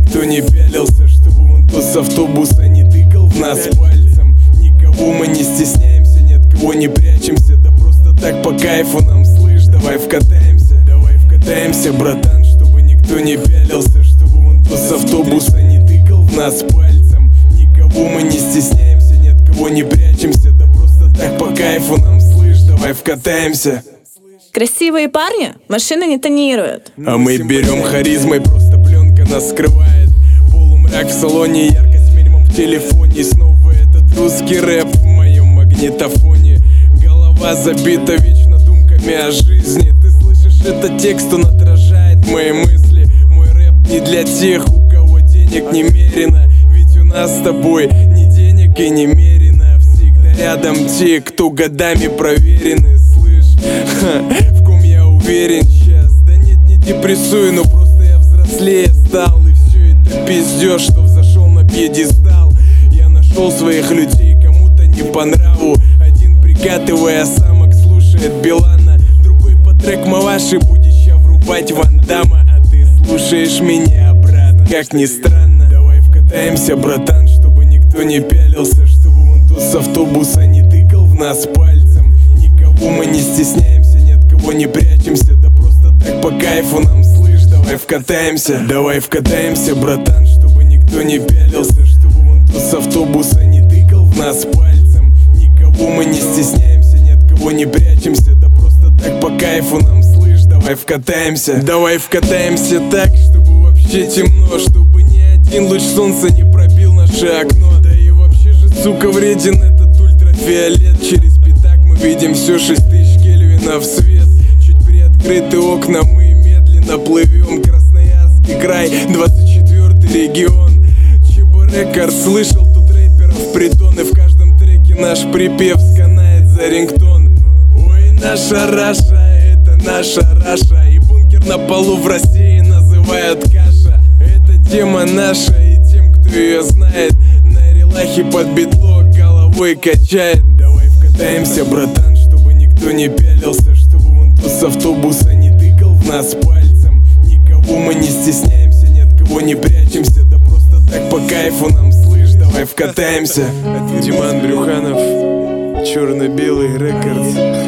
никто не пялился, чтобы вон тот с автобуса не тыкал в нас пальцем. Никого мы не стесняемся, ни от кого не прячемся. Да просто так по кайфу нам, слышь, давай вкатаемся. Давай вкатаемся, братан, чтобы никто не пялился, чтобы вон тот с автобуса не тыкал в нас пальцем. Никого мы не стесняемся, ни от кого не прячемся. Да просто так по кайфу нам, слышь, давай вкатаемся. Красивые парни машины не тонируют. А мы берем харизмой, просто пленка нас скрывает. Полумрак в салоне, яркость минимум в телефоне. И снова этот русский рэп в моем магнитофоне. Голова забита вечно думками о жизни. Ты слышишь, это текст, он отражает мои мысли. Мой рэп не для тех, у кого денег немерено. Ведь у нас с тобой ни денег и немерено. Всегда рядом те, кто годами проверены. В ком я уверен сейчас. Да нет, не депрессую, но просто я взрослее стал. И все это пиздёж, что взошел на пьедестал. Я нашел своих людей, кому-то не по нраву. Один прикатывая самок слушает Билана, другой по трек Маваши будет ща врубать Ван Дамма. А ты слушаешь меня, брат, как ни странно. Давай вкатаемся, братан, чтобы никто не пялился, чтобы вон тот с автобуса не тыкал в нас пальцем. Никого мы не стесняемся, ни от кого не прячемся. Да просто так по кайфу нам, слышь, давай вкатаемся. Давай вкатаемся, братан, чтобы никто не пялился, чтобы вон тот с автобуса не тыкал в нас пальцем. Никого мы не стесняемся, ни от кого не прячемся. Да просто так по кайфу нам, слышь, давай вкатаемся. Давай вкатаемся так, чтобы вообще темно, чтобы ни один луч солнца не пробил наше окно. Да и вообще же, сука, вреден этот ультрафиолет. Через пятак мы видим все 6000 кельвинов свет. Чуть приоткрыты окна, мы медленно плывем. Красноярский край, 24-й регион. ЧБ Рекорд, слышал тут рэперов притон. И в каждом треке наш припев сканает за рингтон. Ой, наша Раша, это наша Раша. И бункер на полу в России называют каша. Это тема наша, и тем, кто ее знает, на релахе под битло головой качает. Давай вкатаемся, братан, чтобы никто не пялился, чтобы вон тот с автобуса не тыкал в нас пальцем. Никого мы не стесняемся, ни от кого не прячемся. Да просто так по кайфу нам, слышь, давай вкатаемся. Диман Брюханов, черно-белый рекорд.